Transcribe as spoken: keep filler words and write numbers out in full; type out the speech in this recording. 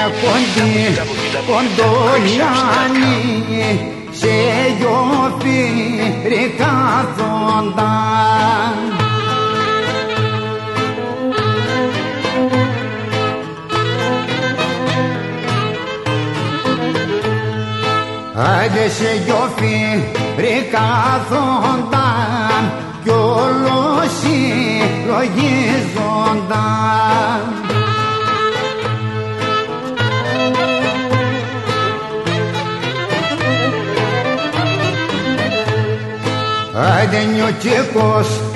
κοντή κοντολιάνη σε γιοφύρι κάθονταν. Άντε σε γιοφύρι κάθονταν κι όλος συλλογίζονταν. Άντε νιωτσίκος